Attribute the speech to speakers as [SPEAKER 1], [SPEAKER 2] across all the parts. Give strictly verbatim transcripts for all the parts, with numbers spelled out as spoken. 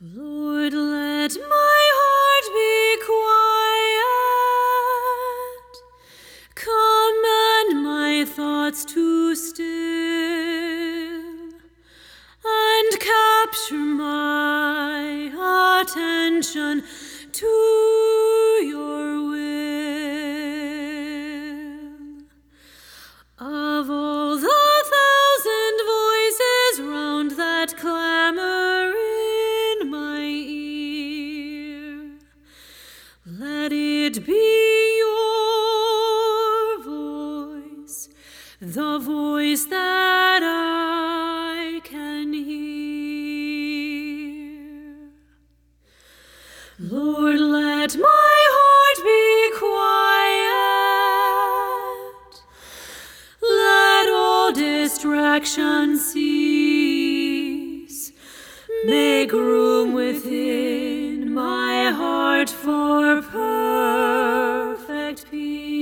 [SPEAKER 1] Lord, let my heart be quiet, command my thoughts to still, and capture my attention to your will. Of all the thousand voices round that clamor in my ear, let it be your voice, the voice that I can hear. Lord, let my heart be quiet. Let all distraction cease. Make room within my heart for perfect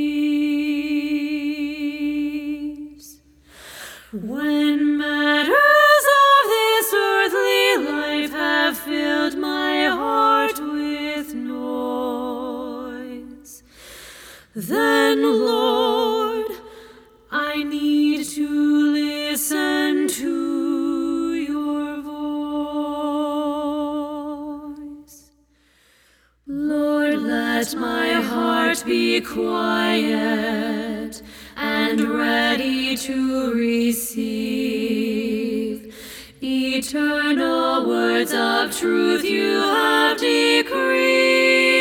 [SPEAKER 1] peace. When matters of this earthly life have filled my heart with noise, then, Lord, I need to listen to your voice. Lord, let my heart be quiet and ready to receive eternal words of truth you have decreed.